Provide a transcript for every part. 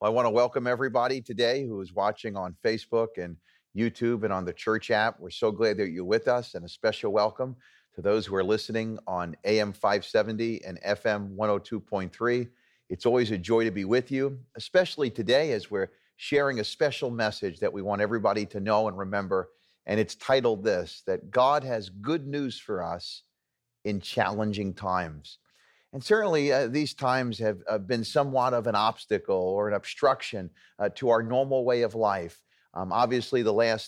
Well, I want to welcome everybody today who is watching on Facebook and YouTube and on the church app. We're so glad that you're with us, and a special welcome to those who are listening on AM 570 and FM 102.3. It's always a joy to be with you, especially today as we're sharing a special message that we want everybody to know and remember. And it's titled this, that God has good news for us in challenging times. And certainly these times have been somewhat of an obstacle or an obstruction to our normal way of life. Obviously, the last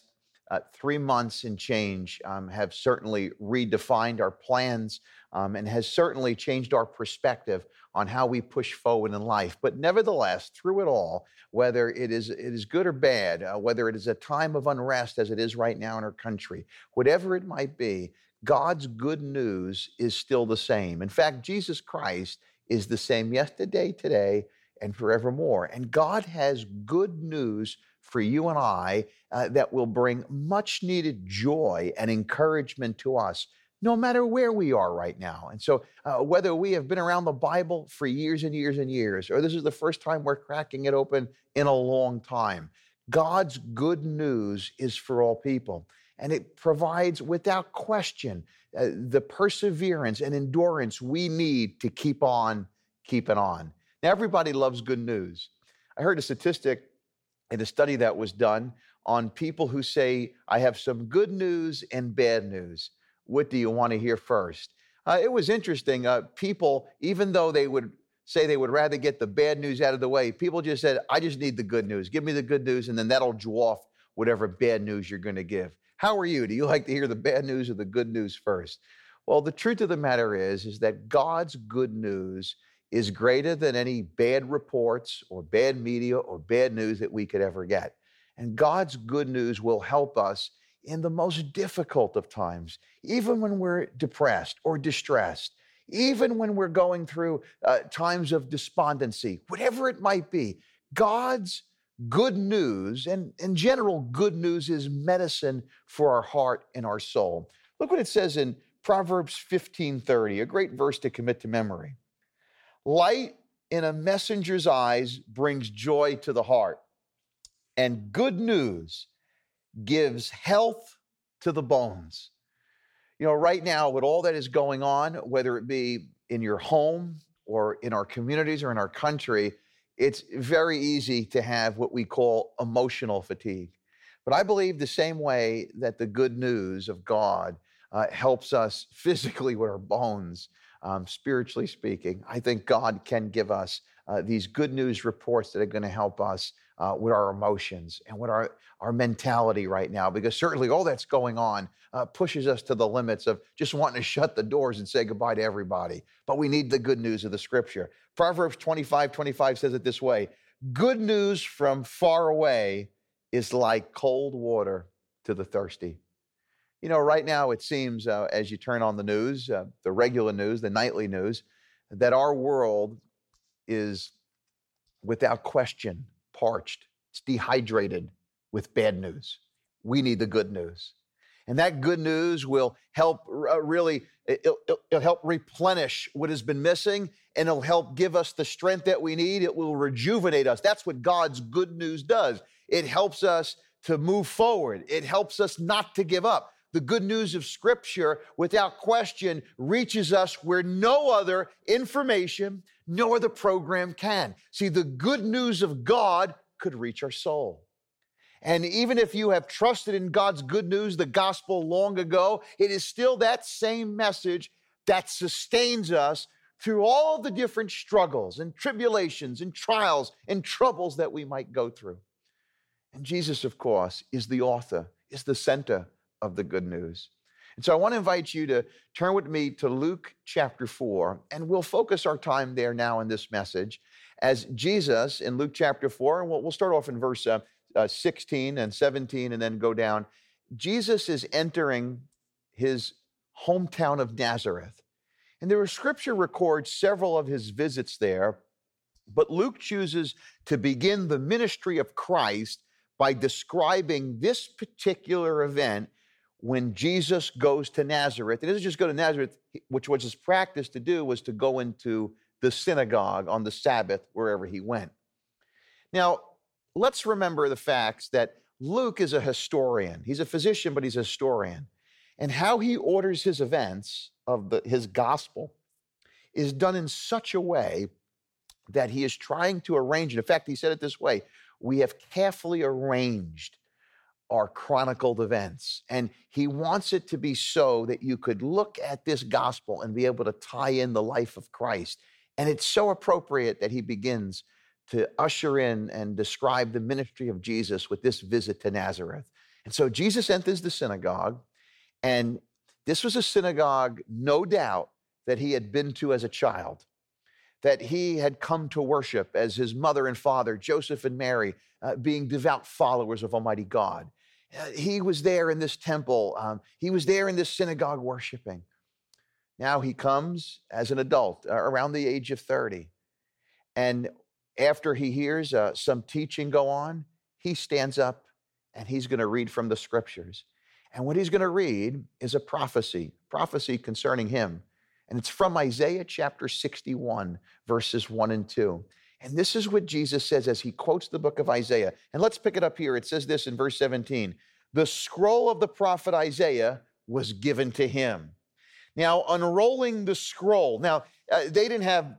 3 months and change have certainly redefined our plans and has certainly changed our perspective on how we push forward in life. But nevertheless, through it all, whether it is good or bad, whether it is a time of unrest as it is right now in our country, whatever it might be, God's good news is still the same. In fact, Jesus Christ is the same yesterday, today, and forevermore. And God has good news for you and I that will bring much needed joy and encouragement to us, no matter where we are right now. And so whether we have been around the Bible for years and years and years, or this is the first time we're cracking it open in a long time, God's good news is for all people. And it provides, without question, the perseverance and endurance we need to keep on keeping on. Now, everybody loves good news. I heard a statistic in a study that was done on people who say, I have some good news and bad news. What do you want to hear first? It was interesting. People, even though they would say they would rather get the bad news out of the way, people just said, I just need the good news. Give me the good news, and then that'll dwarf whatever bad news you're going to give. How are you? Do you like to hear the bad news or the good news first? Well, the truth of the matter is that God's good news is greater than any bad reports or bad media or bad news that we could ever get. And God's good news will help us in the most difficult of times, even when we're depressed or distressed, even when we're going through times of despondency, whatever it might be. God's good news, and in general, good news is medicine for our heart and our soul. Look what it says in Proverbs 15:30, a great verse to commit to memory. Light in a messenger's eyes brings joy to the heart, and good news gives health to the bones. You know, right now, with all that is going on, whether it be in your home or in our communities or in our country, it's very easy to have what we call emotional fatigue. But I believe the same way that the good news of God helps us physically with our bones, spiritually speaking, I think God can give us these good news reports that are going to help us with our emotions and with our mentality right now, because certainly all that's going on pushes us to the limits of just wanting to shut the doors and say goodbye to everybody. But we need the good news of the scripture. Proverbs 25:25 says it this way, good news from far away is like cold water to the thirsty. You know, right now it seems as you turn on the news, the regular news, the nightly news, that our world is without question parched, it's dehydrated with bad news. We need the good news. And that good news will help it'll help replenish what has been missing, and it'll help give us the strength that we need. It will rejuvenate us. That's what God's good news does. It helps us to move forward. It helps us not to give up. The good news of Scripture, without question, reaches us where no other information, no other program can. See, the good news of God could reach our soul. And even if you have trusted in God's good news, the gospel, long ago, it is still that same message that sustains us through all the different struggles and tribulations and trials and troubles that we might go through. And Jesus, of course, is the author, is the center of the good news. And so I want to invite you to turn with me to Luke chapter 4, and we'll focus our time there now in this message as Jesus in Luke chapter 4, and we'll start off in verse 16 and 17 and then go down. Jesus is entering his hometown of Nazareth. And there, Scripture records several of his visits there, but Luke chooses to begin the ministry of Christ by describing this particular event when Jesus goes to Nazareth. He doesn't just go to Nazareth, which was his practice to do, was to go into the synagogue on the Sabbath wherever he went. Now, let's remember the facts that Luke is a historian. He's a physician, but he's a historian. And how he orders his events of his gospel is done in such a way that he is trying to arrange it. In fact, he said it this way: we have carefully arranged our chronicled events. And he wants it to be so that you could look at this gospel and be able to tie in the life of Christ. And it's so appropriate that he begins to usher in and describe the ministry of Jesus with this visit to Nazareth. And so Jesus enters the synagogue, and this was a synagogue, no doubt, that he had been to as a child, that he had come to worship as his mother and father, Joseph and Mary, being devout followers of Almighty God. He was there in this temple. He was there in this synagogue worshiping. Now he comes as an adult, around the age of 30. And after he hears some teaching go on, he stands up and he's going to read from the scriptures. And what he's going to read is a prophecy concerning him. And it's from Isaiah chapter 61, verses 1 and 2. And this is what Jesus says as he quotes the book of Isaiah. And let's pick it up here. It says this in verse 17. The scroll of the prophet Isaiah was given to him. Now, unrolling the scroll. Now, they didn't have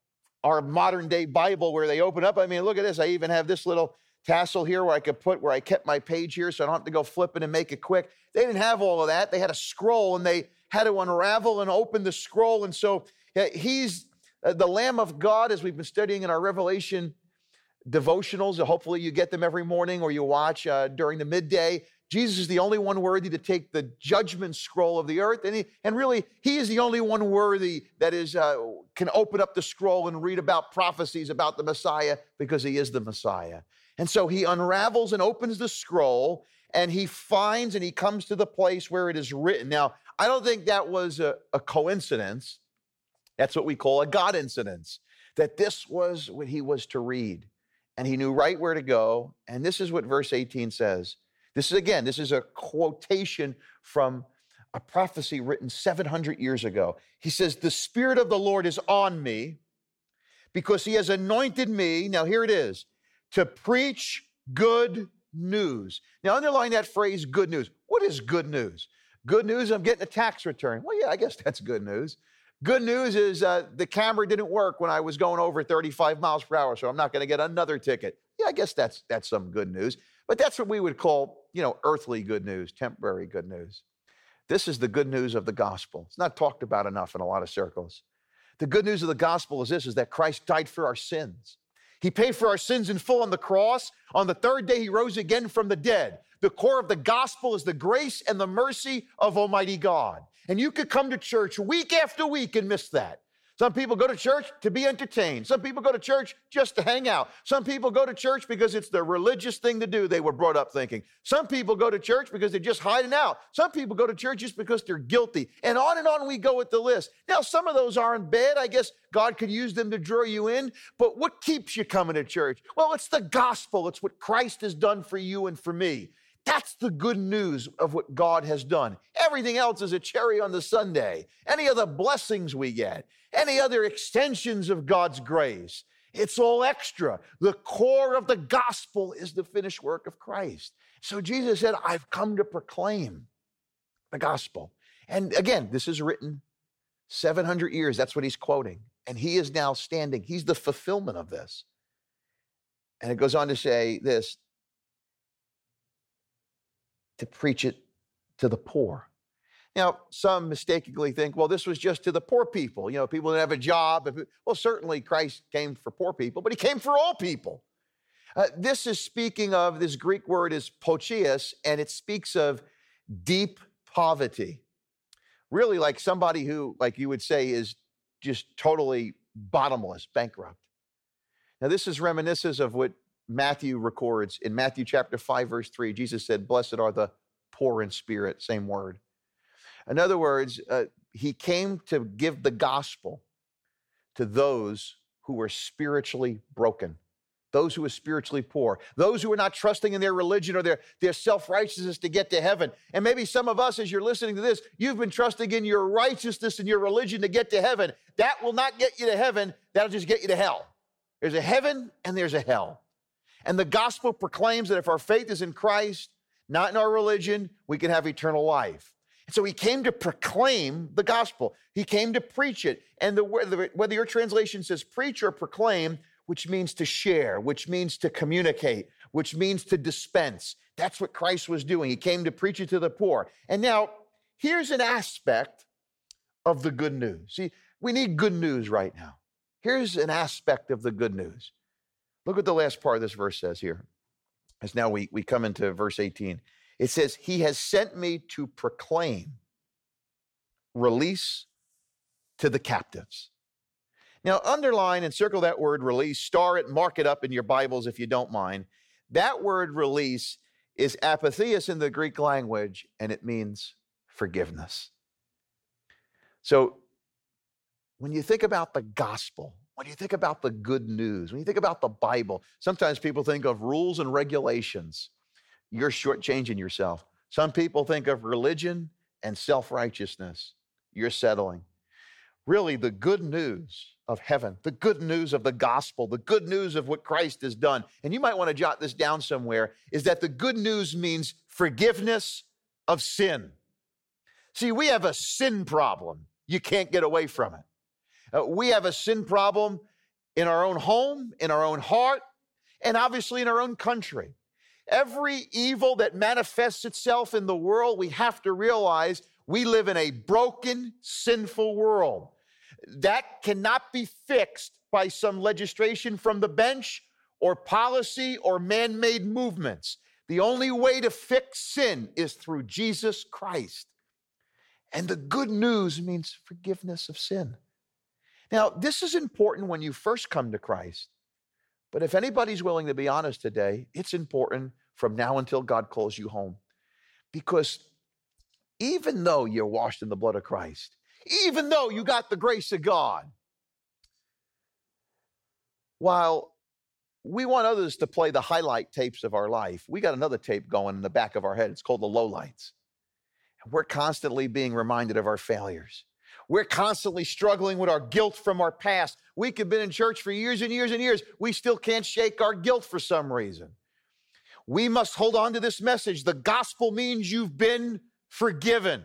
our modern day Bible where they open up. I mean, look at this. I even have this little tassel here where I kept my page here so I don't have to go flipping and make it quick. They didn't have all of that. They had a scroll and they had to unravel and open the scroll. And so he's the Lamb of God, as we've been studying in our Revelation devotionals. Hopefully you get them every morning or you watch during the midday. Jesus is the only one worthy to take the judgment scroll of the earth. And really, he is the only one worthy that can open up the scroll and read about prophecies about the Messiah, because he is the Messiah. And so he unravels and opens the scroll, and he finds and he comes to the place where it is written. Now, I don't think that was a coincidence. That's what we call a God incidence, that this was what he was to read. And he knew right where to go. And this is what verse 18 says. This is a quotation from a prophecy written 700 years ago. He says, the Spirit of the Lord is on me because he has anointed me. Now here it is, to preach good news. Now underline that phrase, good news. What is good news? Good news, I'm getting a tax return. Well, yeah, I guess that's good news. Good news is the camera didn't work when I was going over 35 miles per hour, so I'm not going to get another ticket. Yeah, I guess that's some good news. But that's what we would call, earthly good news, temporary good news. This is the good news of the gospel. It's not talked about enough in a lot of circles. The good news of the gospel is that Christ died for our sins. He paid for our sins in full on the cross. On the third day, he rose again from the dead. The core of the gospel is the grace and the mercy of Almighty God. And you could come to church week after week and miss that. Some people go to church to be entertained. Some people go to church just to hang out. Some people go to church because it's the religious thing to do, they were brought up thinking. Some people go to church because they're just hiding out. Some people go to church just because they're guilty. And on we go with the list. Now, some of those aren't bad. I guess God could use them to draw you in. But what keeps you coming to church? Well, it's the gospel. It's what Christ has done for you and for me. That's the good news of what God has done. Everything else is a cherry on the sundae. Any other blessings we get, any other extensions of God's grace, it's all extra. The core of the gospel is the finished work of Christ. So Jesus said, I've come to proclaim the gospel. And again, this is written 700 years. That's what he's quoting. And he is now standing. He's the fulfillment of this. And it goes on to say this, to preach it to the poor. Now, some mistakenly think, well, this was just to the poor people. People that have a job. Well, certainly Christ came for poor people, but he came for all people. This is speaking of, this Greek word is pochias, and it speaks of deep poverty. Really like somebody who, like you would say, is just totally bottomless, bankrupt. Now, this is reminiscent of what Matthew records in Matthew chapter 5, verse 3. Jesus said, blessed are the poor in spirit, same word. In other words, he came to give the gospel to those who were spiritually broken, those who were spiritually poor, those who were not trusting in their religion or their self-righteousness to get to heaven. And maybe some of us, as you're listening to this, you've been trusting in your righteousness and your religion to get to heaven. That will not get you to heaven. That'll just get you to hell. There's a heaven and there's a hell. And the gospel proclaims that if our faith is in Christ, not in our religion, we can have eternal life. And so he came to proclaim the gospel. He came to preach it. And whether your translation says preach or proclaim, which means to share, which means to communicate, which means to dispense. That's what Christ was doing. He came to preach it to the poor. And now, here's an aspect of the good news. See, we need good news right now. Here's an aspect of the good news. Look what the last part of this verse says here. As now we come into verse 18. It says, he has sent me to proclaim release to the captives. Now, underline and circle that word release, star it, mark it up in your Bibles if you don't mind. That word release is apatheos in the Greek language, and it means forgiveness. So when you think about the gospel, when you think about the good news, when you think about the Bible, sometimes people think of rules and regulations. You're shortchanging yourself. Some people think of religion and self-righteousness. You're settling. Really, the good news of heaven, the good news of the gospel, the good news of what Christ has done, and you might want to jot this down somewhere, is that the good news means forgiveness of sin. See, we have a sin problem. You can't get away from it. We have a sin problem in our own home, in our own heart, and obviously in our own country. Every evil that manifests itself in the world, we have to realize we live in a broken, sinful world. That cannot be fixed by some legislation from the bench or policy or man-made movements. The only way to fix sin is through Jesus Christ. And the good news means forgiveness of sin. Now, this is important when you first come to Christ. But if anybody's willing to be honest today, it's important from now until God calls you home. Because even though you're washed in the blood of Christ, even though you got the grace of God, while we want others to play the highlight tapes of our life, we got another tape going in the back of our head. It's called the lowlights. And we're constantly being reminded of our failures. We're constantly struggling with our guilt from our past. We could have been in church for years and years and years. We still can't shake our guilt for some reason. We must hold on to this message. The gospel means you've been forgiven.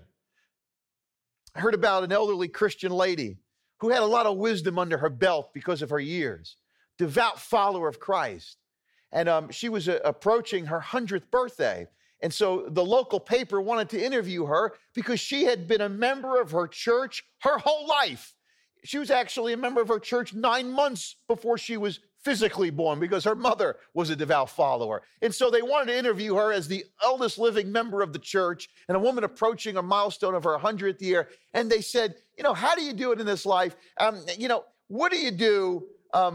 I heard about an elderly Christian lady who had a lot of wisdom under her belt because of her years, devout follower of Christ. And she was approaching her 100th birthday. And so the local paper wanted to interview her because she had been a member of her church her whole life. She was actually a member of her church 9 months before she was physically born because her mother was a devout follower. And so they wanted to interview her as the eldest living member of the church and a woman approaching a milestone of her 100th year. And they said, how do you do it in this life? What do you do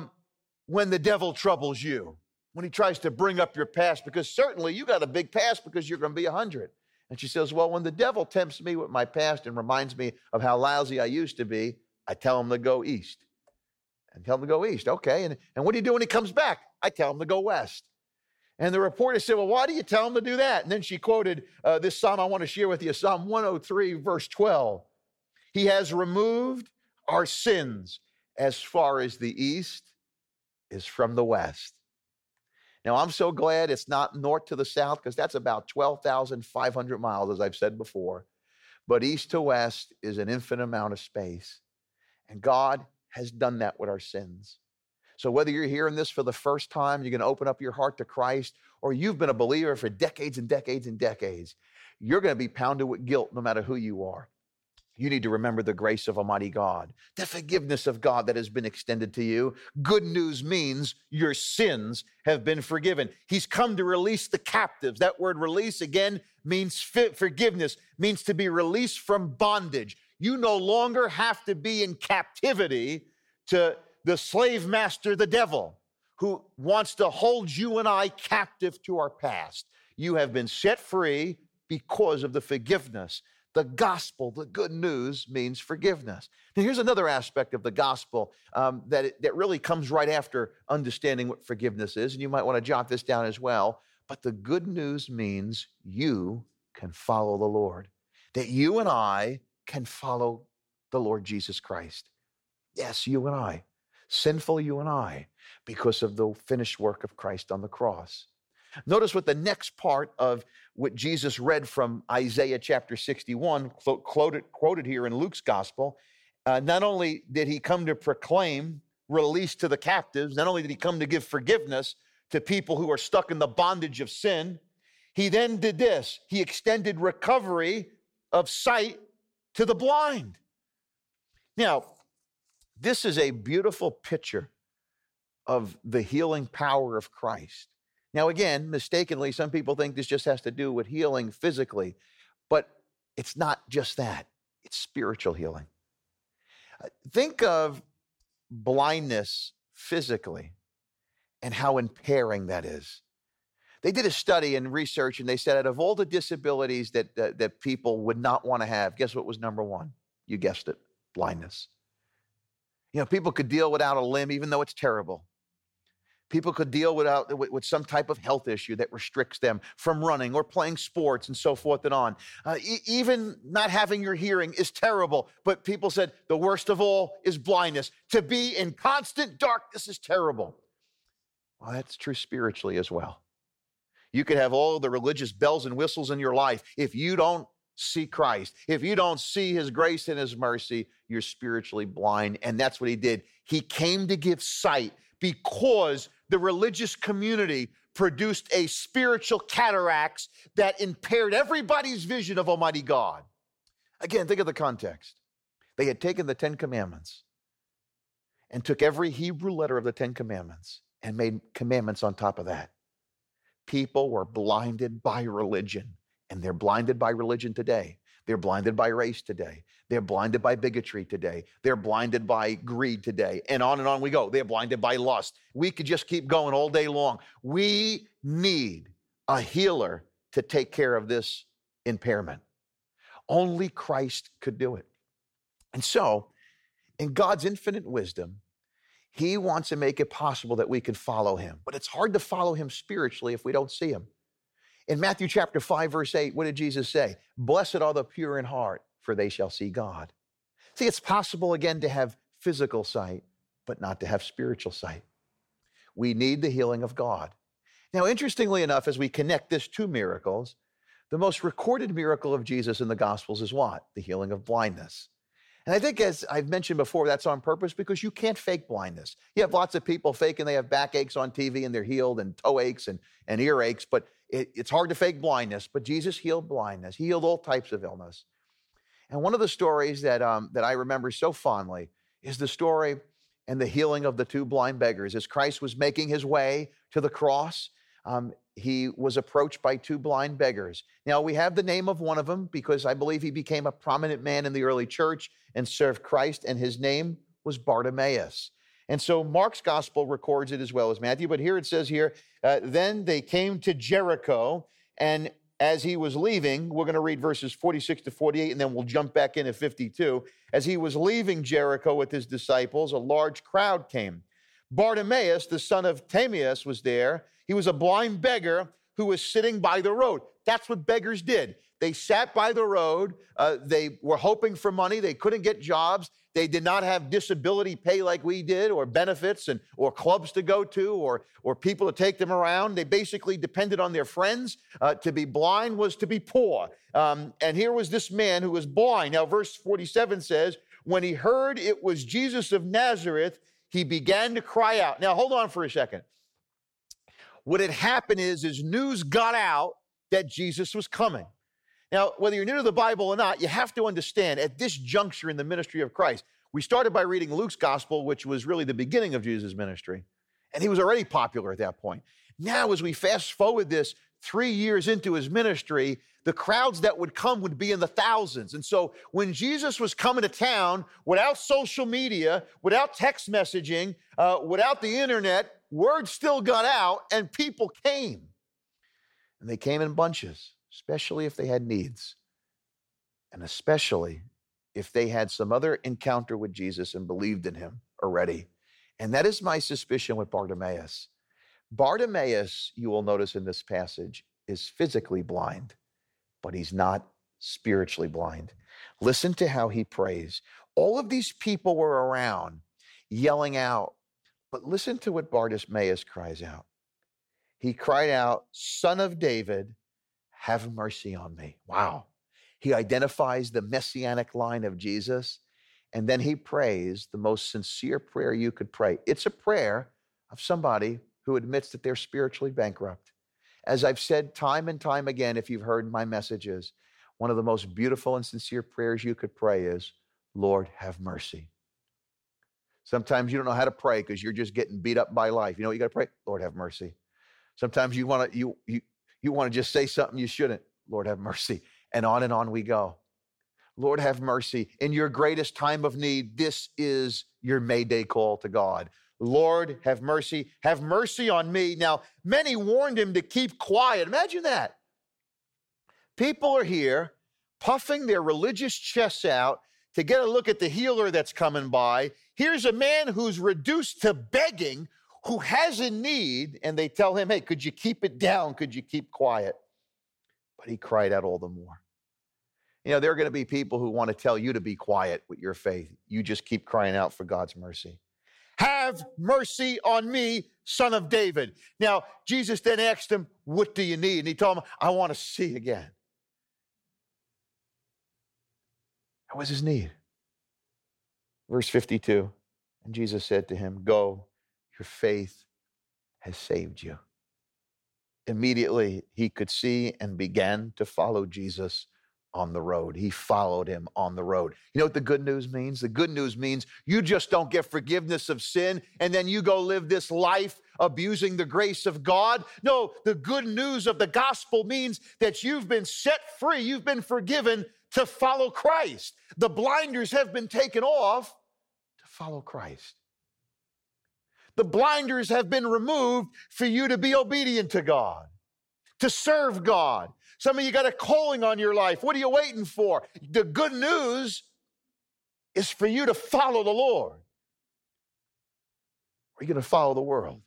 when the devil troubles you? When he tries to bring up your past, because certainly you got a big past because you're going to be 100. And she says, well, when the devil tempts me with my past and reminds me of how lousy I used to be, I tell him to go east. And tell him to go east. Okay. And what do you do when he comes back? I tell him to go west. And the reporter said, well, why do you tell him to do that? And then she quoted this psalm I want to share with you, Psalm 103, verse 12. He has removed our sins as far as the east is from the west. Now, I'm so glad it's not north to the south because that's about 12,500 miles, as I've said before. But east to west is an infinite amount of space. And God has done that with our sins. So whether you're hearing this for the first time, you're going to open up your heart to Christ, or you've been a believer for decades and decades and decades, you're going to be pounded with guilt no matter who you are. You need to remember the grace of Almighty God, the forgiveness of God that has been extended to you. Good news means your sins have been forgiven. He's come to release the captives. That word release, again, means forgiveness, means to be released from bondage. You no longer have to be in captivity to the slave master, the devil, who wants to hold you and I captive to our past. You have been set free because of the forgiveness. The gospel, the good news, means forgiveness. Now, here's another aspect of the gospel that really comes right after understanding what forgiveness is, and you might want to jot this down as well. But the good news means you can follow the Lord, that you and I can follow the Lord Jesus Christ. Yes, you and I, sinful you and I. because of the finished work of Christ on the cross. Notice what the next part of what Jesus read from Isaiah chapter 61, quoted here in Luke's gospel. Not only did he come to proclaim release to the captives, not only did he come to give forgiveness to people who are stuck in the bondage of sin, he then did this. He extended recovery of sight to the blind. Now, this is a beautiful picture of the healing power of Christ. Now, again, mistakenly, some people think this just has to do with healing physically, but it's not just that. It's spiritual healing. Think of blindness physically and how impairing that is. They did a study and research, and they said out of all the disabilities that people would not want to have, guess what was number one? You guessed it, blindness. You know, people could deal without a limb, even though it's terrible. People could deal with some type of health issue that restricts them from running or playing sports and so forth and on. Even not having your hearing is terrible, but people said the worst of all is blindness. To be in constant darkness is terrible. Well, that's true spiritually as well. You could have all the religious bells and whistles in your life. If you don't see Christ, if you don't see his grace and his mercy, you're spiritually blind. And that's what he did. He came to give sight because the religious community produced a spiritual cataracts that impaired everybody's vision of Almighty God. Again, think of the context. They had taken the 10 Commandments and took every Hebrew letter of the 10 Commandments and made commandments on top of that. People were blinded by religion, and they're blinded by religion today. They're blinded by race today. They're blinded by bigotry today. They're blinded by greed today. And on we go. They're blinded by lust. We could just keep going all day long. We need a healer to take care of this impairment. Only Christ could do it. And so, in God's infinite wisdom, he wants to make it possible that we can follow him. But it's hard to follow him spiritually if we don't see him. In Matthew chapter 5, verse 8, what did Jesus say? Blessed are the pure in heart, for they shall see God. See, it's possible again to have physical sight, but not to have spiritual sight. We need the healing of God. Now, interestingly enough, as we connect this to miracles, the most recorded miracle of Jesus in the Gospels is what? The healing of blindness. And I think, as I've mentioned before, that's on purpose because you can't fake blindness. You have lots of people faking they have backaches on TV and they're healed, and toe aches and ear aches, but it's hard to fake blindness. But Jesus healed blindness. He healed all types of illness. And one of the stories that I remember so fondly is the story and the healing of the two blind beggars. As Christ was making his way to the cross, he was approached by two blind beggars. Now, we have the name of one of them because I believe he became a prominent man in the early church and served Christ, and his name was Bartimaeus. And so Mark's gospel records it as well as Matthew, but here it says here, then they came to Jericho, and as he was leaving, we're going to read verses 46 to 48, and then we'll jump back in at 52. As he was leaving Jericho with his disciples, a large crowd came. Bartimaeus, the son of Timaeus, was there. He was a blind beggar who was sitting by the road. That's what beggars did. They sat by the road. They were hoping for money. They couldn't get jobs. They did not have disability pay like we did, or benefits, or clubs to go to, or people to take them around. They basically depended on their friends. To be blind was to be poor. And here was this man who was blind. Now, verse 47 says, when he heard it was Jesus of Nazareth, he began to cry out. Now, hold on for a second. What had happened is news got out that Jesus was coming. Now, whether you're new to the Bible or not, you have to understand at this juncture in the ministry of Christ, we started by reading Luke's gospel, which was really the beginning of Jesus' ministry, and he was already popular at that point. Now, as we fast forward this 3 years into his ministry, the crowds that would come would be in the thousands. And so when Jesus was coming to town, without social media, without text messaging, without the internet, word still got out and people came. And they came in bunches, especially if they had needs, and especially if they had some other encounter with Jesus and believed in him already. And that is my suspicion with Bartimaeus. Bartimaeus, you will notice in this passage, is physically blind, but he's not spiritually blind. Listen to how he prays. All of these people were around yelling out, But listen to what Bartimaeus cries out. He cried out, Son of David, have mercy on me. Wow. He identifies the messianic line of Jesus, and then he prays the most sincere prayer you could pray. It's a prayer of somebody who admits that they're spiritually bankrupt. As I've said time and time again, if you've heard my messages, one of the most beautiful and sincere prayers you could pray is, Lord, have mercy. Sometimes you don't know how to pray because you're just getting beat up by life. You know what you got to pray? Lord, have mercy. Sometimes you want to just say something you shouldn't. Lord, have mercy. And on we go. Lord, have mercy. In your greatest time of need, this is your Mayday call to God. Lord, have mercy. Have mercy on me. Now, many warned him to keep quiet. Imagine that. People are here puffing their religious chests out to get a look at the healer that's coming by. Here's a man who's reduced to begging, who has a need, and they tell him, hey, could you keep it down? Could you keep quiet? But he cried out all the more. You know, there are going to be people who want to tell you to be quiet with your faith. You just keep crying out for God's mercy. Have mercy on me, Son of David. Now, Jesus then asked him, what do you need? And he told him, I want to see again. That was his need. Verse 52, and Jesus said to him, go, your faith has saved you. Immediately, he could see and began to follow Jesus on the road. He followed him on the road. You know what the good news means? The good news means you just don't get forgiveness of sin and then you go live this life abusing the grace of God. No, the good news of the gospel means that you've been set free. You've been forgiven to follow Christ. The blinders have been taken off to follow Christ. The blinders have been removed for you to be obedient to God, to serve God. Some of you got a calling on your life. What are you waiting for? The good news is for you to follow the Lord. Or are you going to follow the world?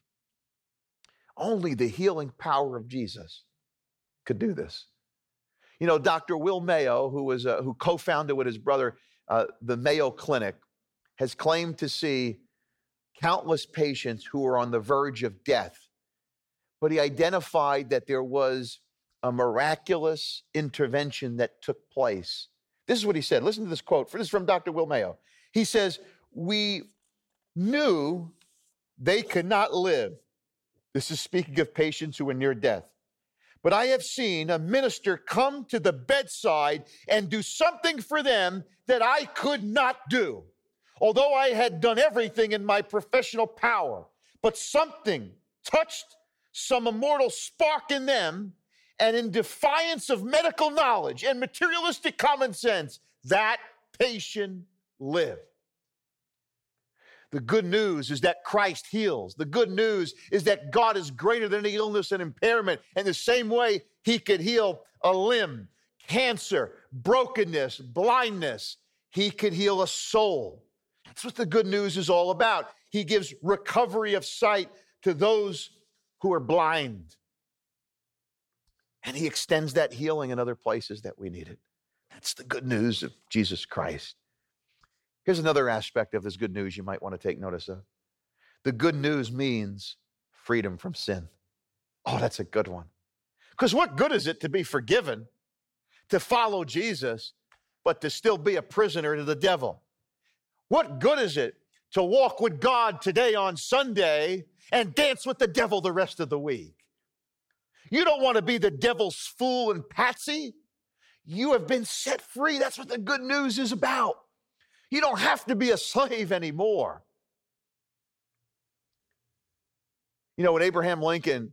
Only the healing power of Jesus could do this. You know, Dr. Will Mayo, who co-founded with his brother the Mayo Clinic, has claimed to see countless patients who are on the verge of death. But he identified that there was a miraculous intervention that took place. This is what he said. Listen to this quote. This is from Dr. Will Mayo. He says, we knew they could not live. This is speaking of patients who were near death. But I have seen a minister come to the bedside and do something for them that I could not do. Although I had done everything in my professional power, but something touched some immortal spark in them, and in defiance of medical knowledge and materialistic common sense, that patient lived. The good news is that Christ heals. The good news is that God is greater than any illness and impairment. And the same way he could heal a limb, cancer, brokenness, blindness, he could heal a soul. That's what the good news is all about. He gives recovery of sight to those who are blind. And he extends that healing in other places that we need it. That's the good news of Jesus Christ. Here's another aspect of this good news you might want to take notice of. The good news means freedom from sin. Oh, that's a good one. Because what good is it to be forgiven, to follow Jesus, but to still be a prisoner to the devil? What good is it to walk with God today on Sunday and dance with the devil the rest of the week? You don't want to be the devil's fool and patsy. You have been set free. That's what the good news is about. You don't have to be a slave anymore. You know, when Abraham Lincoln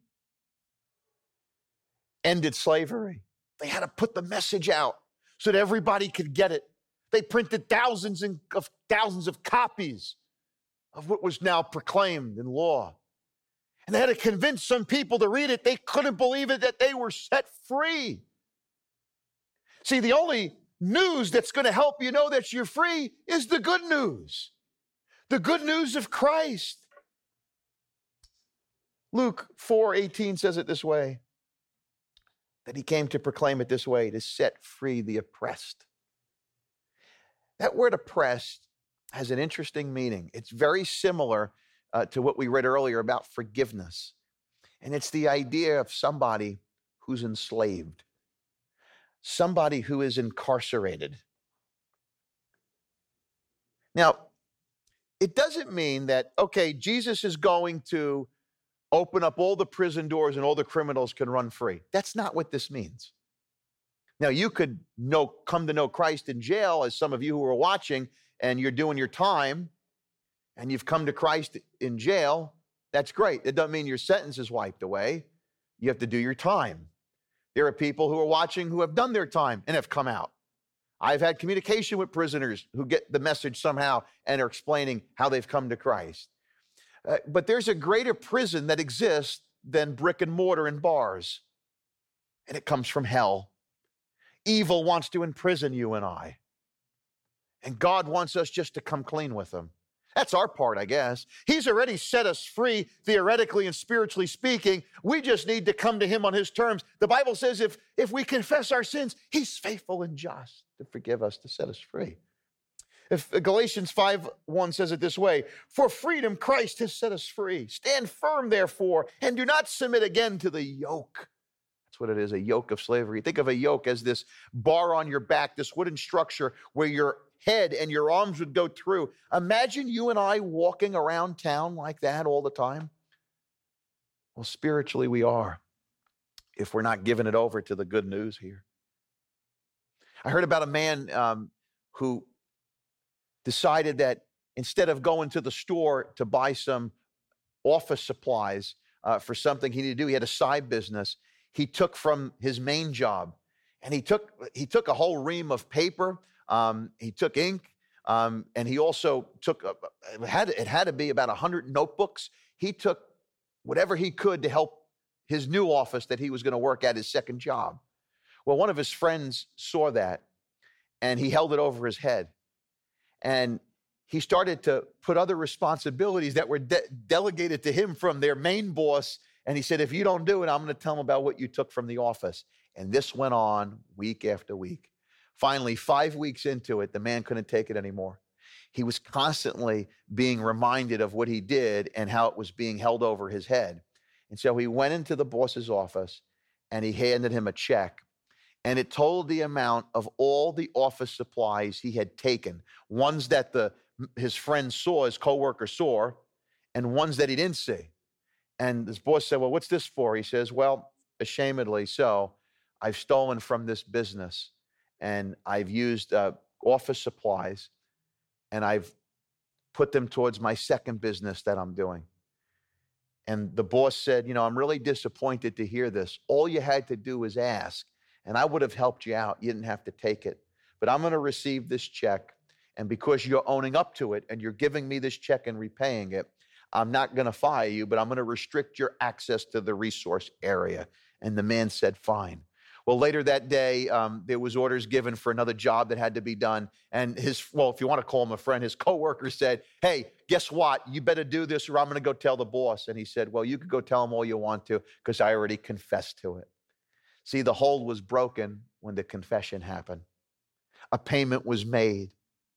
ended slavery, they had to put the message out so that everybody could get it. They printed thousands of copies of what was now proclaimed in law. And they had to convince some people to read it. They couldn't believe it, that they were set free. See, the only news that's going to help you know that you're free is the good news. The good news of Christ. Luke 4:18 says it this way, that he came to proclaim it this way, to set free the oppressed. That word oppressed has an interesting meaning. It's very similar to what we read earlier about forgiveness. And it's the idea of somebody who's enslaved, somebody who is incarcerated. Now, it doesn't mean that, okay, Jesus is going to open up all the prison doors and all the criminals can run free. That's not what this means. Now, you could come to know Christ in jail, as some of you who are watching, and you're doing your time, and you've come to Christ in jail. That's great. It doesn't mean your sentence is wiped away. You have to do your time. There are people who are watching who have done their time and have come out. I've had communication with prisoners who get the message somehow and are explaining how they've come to Christ. But there's a greater prison that exists than brick and mortar and bars, and it comes from hell. Evil wants to imprison you and I, and God wants us just to come clean with him. That's our part, I guess. He's already set us free, theoretically and spiritually speaking. We just need to come to him on his terms. The Bible says if we confess our sins, he's faithful and just to forgive us, to set us free. If Galatians 5:1 says it this way, for freedom Christ has set us free. Stand firm, therefore, and do not submit again to the yoke. That's what it is, a yoke of slavery. Think of a yoke as this bar on your back, this wooden structure where your head and your arms would go through. Imagine you and I walking around town like that all the time. Well, spiritually we are, if we're not giving it over to the good news here. I heard about a man who decided that instead of going to the store to buy some office supplies for something he needed to do, he had a side business. He took from his main job, and he took a whole ream of paper. He took ink, and he also took, it had to be about 100 notebooks. He took whatever he could to help his new office that he was going to work at, his second job. Well, one of his friends saw that, and he held it over his head. And he started to put other responsibilities that were delegated to him from their main boss. And he said, if you don't do it, I'm going to tell him about what you took from the office. And this went on week after week. Finally, 5 weeks into it, the man couldn't take it anymore. He was constantly being reminded of what he did and how it was being held over his head. And so he went into the boss's office and he handed him a check. And it totaled the amount of all the office supplies he had taken, ones that his friends saw, his coworker saw, and ones that he didn't see. And his boss said, well, what's this for? He says, well, ashamedly so, I've stolen from this business, and I've used office supplies, and I've put them towards my second business that I'm doing. And the boss said, I'm really disappointed to hear this. All you had to do was ask, and I would have helped you out. You didn't have to take it. But I'm going to receive this check, and because you're owning up to it and you're giving me this check and repaying it, I'm not going to fire you, but I'm going to restrict your access to the resource area. And the man said, fine. Well, later that day, there was orders given for another job that had to be done. And if you want to call him a friend, his coworker said, hey, guess what? You better do this or I'm going to go tell the boss. And he said, well, you could go tell him all you want to because I already confessed to it. See, the hold was broken when the confession happened. A payment was made,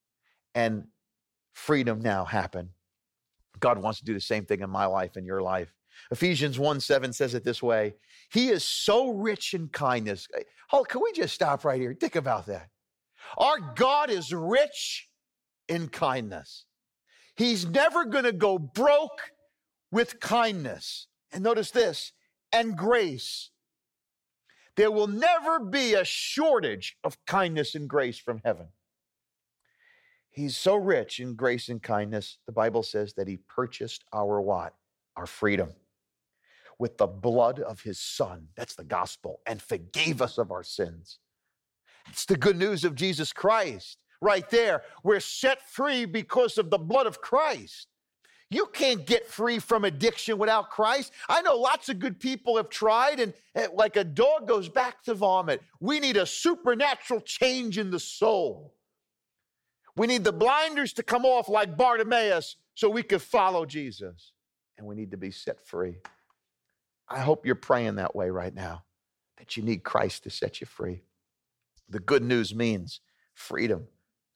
and freedom now happened. God wants to do the same thing in my life and your life. Ephesians 1:7 says it this way. He is so rich in kindness. Oh, can we just stop right here? Think about that. Our God is rich in kindness. He's never going to go broke with kindness. And notice this, and grace. There will never be a shortage of kindness and grace from heaven. He's so rich in grace and kindness, the Bible says that he purchased our what? Our freedom with the blood of his son. That's the gospel. And forgave us of our sins. It's the good news of Jesus Christ right there. We're set free because of the blood of Christ. You can't get free from addiction without Christ. I know lots of good people have tried, and like a dog goes back to vomit. We need a supernatural change in the soul. We need the blinders to come off like Bartimaeus so we could follow Jesus. And we need to be set free. I hope you're praying that way right now, that you need Christ to set you free. The good news means freedom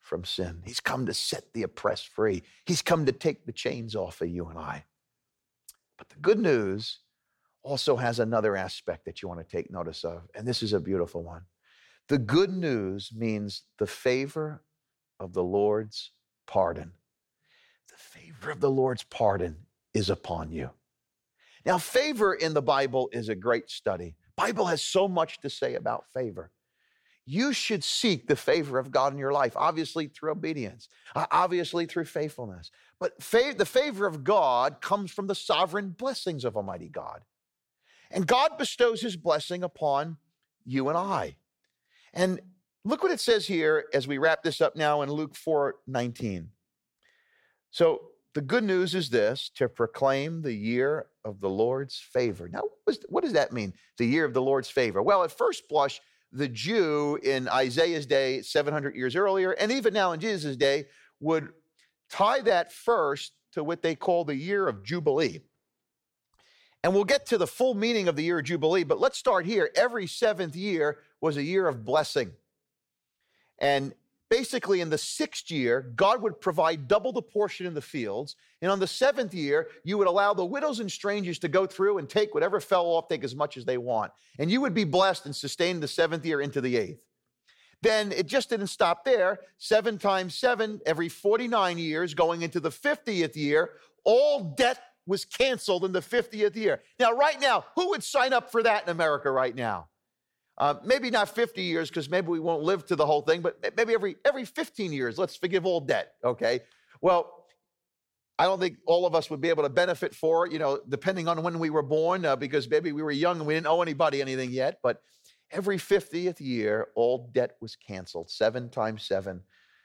from sin. He's come to set the oppressed free. He's come to take the chains off of you and I. But the good news also has another aspect that you want to take notice of, and this is a beautiful one. The good news means the favor of the Lord's pardon. The favor of the Lord's pardon is upon you. Now, favor in the Bible is a great study. Bible has so much to say about favor. You should seek the favor of God in your life, obviously through obedience, obviously through faithfulness. But the favor of God comes from the sovereign blessings of Almighty God. And God bestows his blessing upon you and I. And look what it says here as we wrap this up now in Luke 4:19. So the good news is this, to proclaim the year of the Lord's favor. Now, what does that mean, the year of the Lord's favor? Well, at first blush, the Jew in Isaiah's day, 700 years earlier, and even now in Jesus' day, would tie that first to what they call the year of Jubilee. And we'll get to the full meaning of the year of Jubilee, but let's start here. Every seventh year was a year of blessing. And basically in the sixth year, God would provide double the portion in the fields. And on the seventh year, you would allow the widows and strangers to go through and take whatever fell off, take as much as they want. And you would be blessed and sustain the seventh year into the eighth. Then it just didn't stop there. 7 times 7, every 49 years, going into the 50th year, all debt was canceled in the 50th year. Now, right now, who would sign up for that in America right now? Maybe not 50 years, because maybe we won't live to the whole thing, but maybe every 15 years, let's forgive all debt, okay? Well, I don't think all of us would be able to benefit for it, depending on when we were born, because maybe we were young and we didn't owe anybody anything yet, but every 50th year, all debt was canceled, 7 times 7.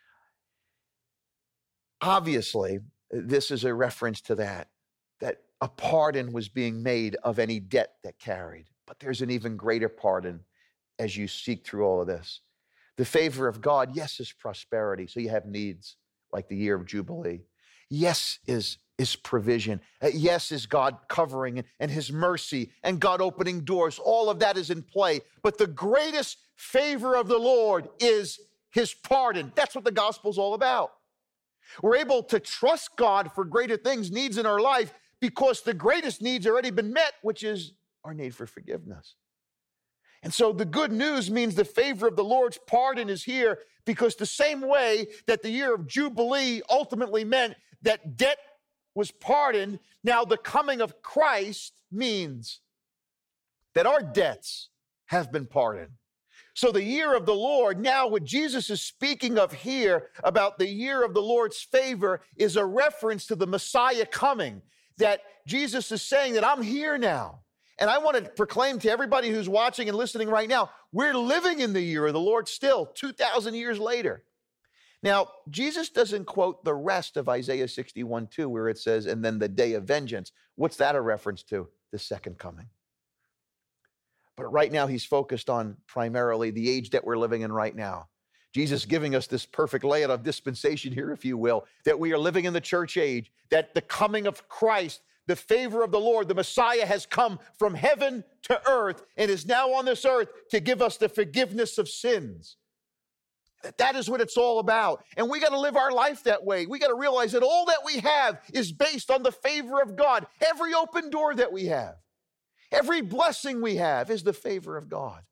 Obviously, this is a reference to that a pardon was being made of any debt that carried. But there's an even greater pardon as you seek through all of this. The favor of God, yes, is prosperity. So you have needs like the year of Jubilee. Yes, is provision. Yes, is God covering and his mercy and God opening doors. All of that is in play. But the greatest favor of the Lord is his pardon. That's what the gospel's all about. We're able to trust God for greater things, needs in our life, because the greatest need's already been met, which is our need for forgiveness. And so the good news means the favor of the Lord's pardon is here, because the same way that the year of Jubilee ultimately meant that debt was pardoned, now the coming of Christ means that our debts have been pardoned. So the year of the Lord, now what Jesus is speaking of here about the year of the Lord's favor, is a reference to the Messiah coming, that Jesus is saying that I'm here now. And I want to proclaim to everybody who's watching and listening right now, we're living in the year of the Lord still, 2,000 years later. Now, Jesus doesn't quote the rest of Isaiah 61:2, where it says, and then the day of vengeance. What's that a reference to? The second coming. But right now, he's focused on primarily the age that we're living in right now. Jesus giving us this perfect layout of dispensation here, if you will, that we are living in the church age, that the coming of Christ, the favor of the Lord, the Messiah has come from heaven to earth and is now on this earth to give us the forgiveness of sins. That is what it's all about. And we got to live our life that way. We got to realize that all that we have is based on the favor of God. Every open door that we have, every blessing we have is the favor of God.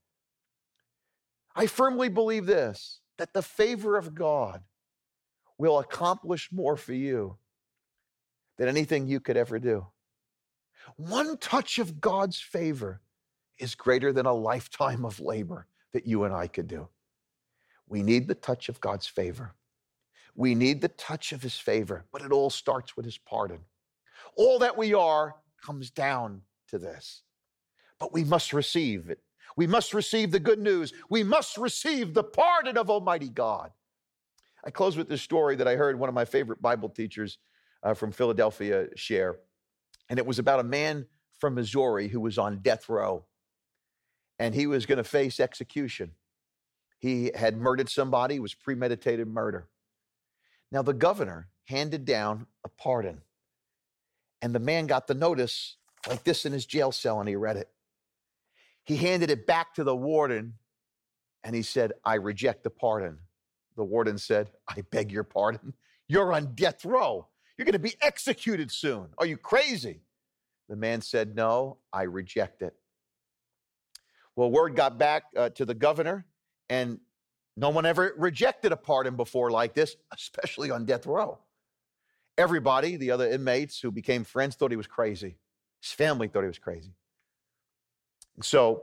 I firmly believe this, that the favor of God will accomplish more for you than anything you could ever do. One touch of God's favor is greater than a lifetime of labor that you and I could do. We need the touch of God's favor. We need the touch of his favor, but it all starts with his pardon. All that we are comes down to this, but we must receive it. We must receive the good news. We must receive the pardon of Almighty God. I close with this story that I heard one of my favorite Bible teachers from Philadelphia share. And it was about a man from Missouri who was on death row. And he was going to face execution. He had murdered somebody. It was premeditated murder. Now the governor handed down a pardon. And the man got the notice like this in his jail cell, and he read it. He handed it back to the warden, and he said, I reject the pardon. The warden said, I beg your pardon. You're on death row. You're going to be executed soon. Are you crazy? The man said, no, I reject it. Well, word got back to the governor, and no one ever rejected a pardon before like this, especially on death row. Everybody, the other inmates who became friends, thought he was crazy. His family thought he was crazy. So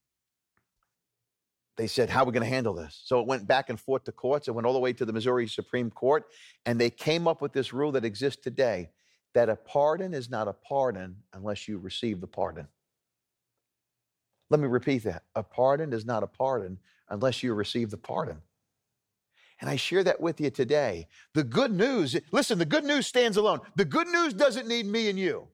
they said, how are we going to handle this? So it went back and forth to courts. It went all the way to the Missouri Supreme Court, and they came up with this rule that exists today, that a pardon is not a pardon unless you receive the pardon. Let me repeat that. A pardon is not a pardon unless you receive the pardon. And I share that with you today. The good news, listen, the good news stands alone. The good news doesn't need me and you.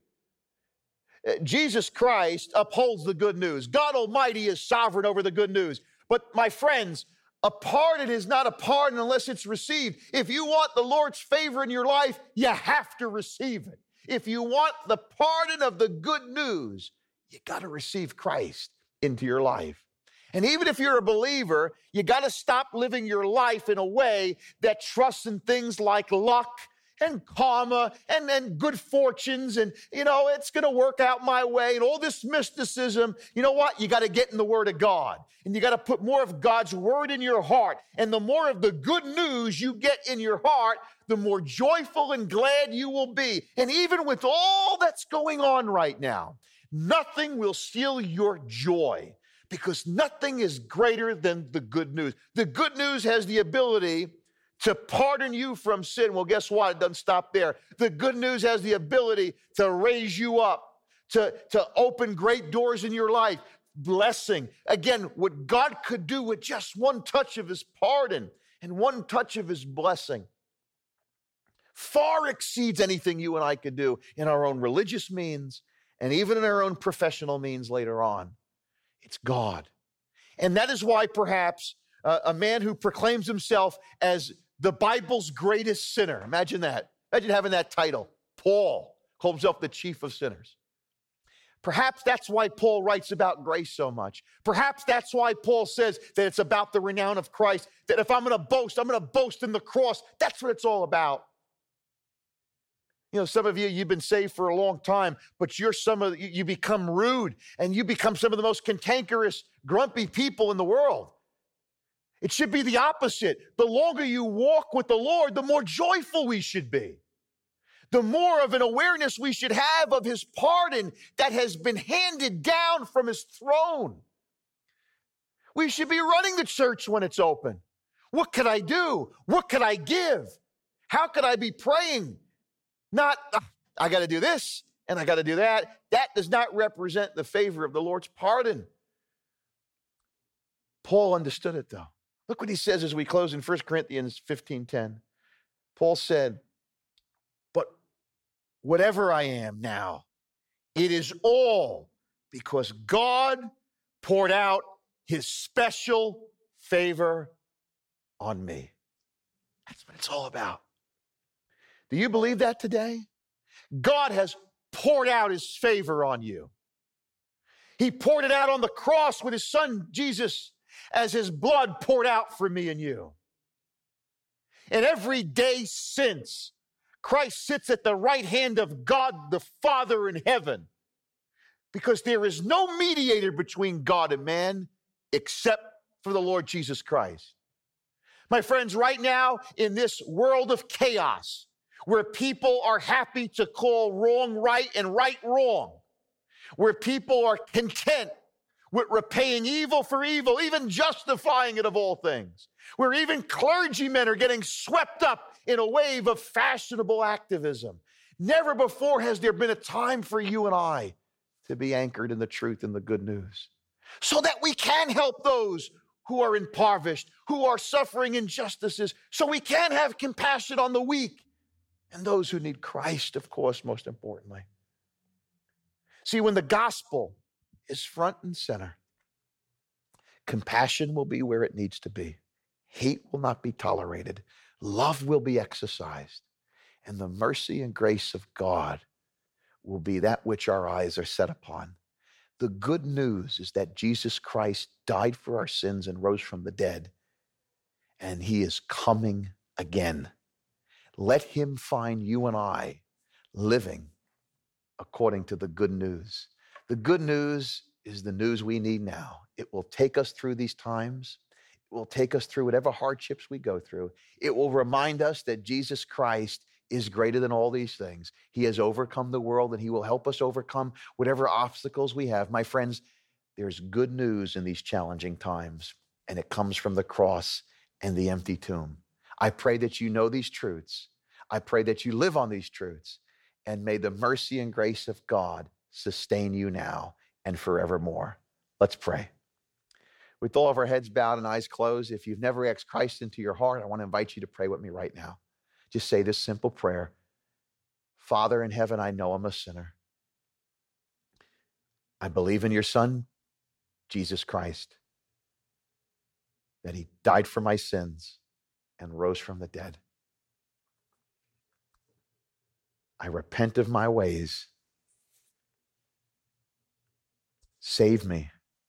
Jesus Christ upholds the good news. God Almighty is sovereign over the good news. But my friends, a pardon is not a pardon unless it's received. If you want the Lord's favor in your life, you have to receive it. If you want the pardon of the good news, you got to receive Christ into your life. And even if you're a believer, you got to stop living your life in a way that trusts in things like luck and karma and good fortunes and, it's going to work out my way and all this mysticism. You know what? You got to get in the Word of God, and you got to put more of God's Word in your heart. And the more of the good news you get in your heart, the more joyful and glad you will be. And even with all that's going on right now, nothing will steal your joy, because nothing is greater than the good news. The good news has the ability to pardon you from sin. Well, guess what? It doesn't stop there. The good news has the ability to raise you up, to open great doors in your life, blessing. Again, what God could do with just one touch of his pardon and one touch of his blessing far exceeds anything you and I could do in our own religious means and even in our own professional means later on. It's God. And that is why perhaps a man who proclaims himself as the Bible's greatest sinner, imagine that. Imagine having that title. Paul calls himself the chief of sinners. Perhaps that's why Paul writes about grace so much. Perhaps that's why Paul says that it's about the renown of Christ, that if I'm going to boast in the cross. That's what it's all about. Some of you've been saved for a long time, but you become rude and you become some of the most cantankerous, grumpy people in the world. It should be the opposite. The longer you walk with the Lord, the more joyful we should be. The more of an awareness we should have of his pardon that has been handed down from his throne. We should be running the church when it's open. What could I do? What could I give? How could I be praying? Not, I got to do this and I got to do that. That does not represent the favor of the Lord's pardon. Paul understood it, though. Look what he says as we close in 1 Corinthians 15:10. Paul said, but whatever I am now, it is all because God poured out his special favor on me. That's what it's all about. Do you believe that today? God has poured out his favor on you. He poured it out on the cross with his son, Jesus, as his blood poured out for me and you. And every day since, Christ sits at the right hand of God the Father in heaven, because there is no mediator between God and man except for the Lord Jesus Christ. My friends, right now in this world of chaos, where people are happy to call wrong right and right wrong, where people are content with repaying evil for evil, even justifying it of all things, where even clergymen are getting swept up in a wave of fashionable activism. Never before has there been a time for you and I to be anchored in the truth and the good news, so that we can help those who are impoverished, who are suffering injustices, so we can have compassion on the weak and those who need Christ, of course, most importantly. See, when the gospel is front and center, compassion will be where it needs to be. Hate will not be tolerated. Love will be exercised. And the mercy and grace of God will be that which our eyes are set upon. The good news is that Jesus Christ died for our sins and rose from the dead. and he is coming again. Let him find you and I living according to the good news. The good news is the news we need now. It will take us through these times. It will take us through whatever hardships we go through. It will remind us that Jesus Christ is greater than all these things. He has overcome the world, and he will help us overcome whatever obstacles we have. My friends, there's good news in these challenging times, and it comes from the cross and the empty tomb. I pray that you know these truths. I pray that you live on these truths, and may the mercy and grace of God sustain you now and forevermore. Let's pray. With all of our heads bowed and eyes closed, if you've never asked Christ into your heart, I want to invite you to pray with me right now. Just say this simple prayer. Father in heaven, I know I'm a sinner. I believe in your Son, Jesus Christ, that he died for my sins and rose from the dead. I repent of my ways. Save me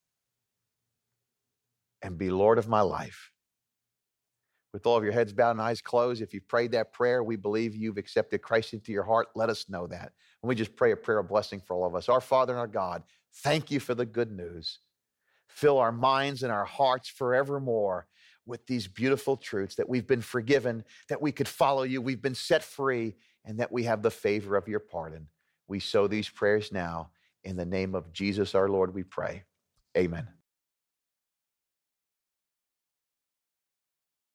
and be Lord of my life. With all of your heads bowed and eyes closed, if you've prayed that prayer, we believe you've accepted Christ into your heart. Let us know that. And we just pray a prayer of blessing for all of us. Our Father and our God, thank you for the good news. Fill our minds and our hearts forevermore with these beautiful truths, that we've been forgiven, that we could follow you, we've been set free, and that we have the favor of your pardon. We sow these prayers now. In the name of Jesus our Lord, we pray. Amen.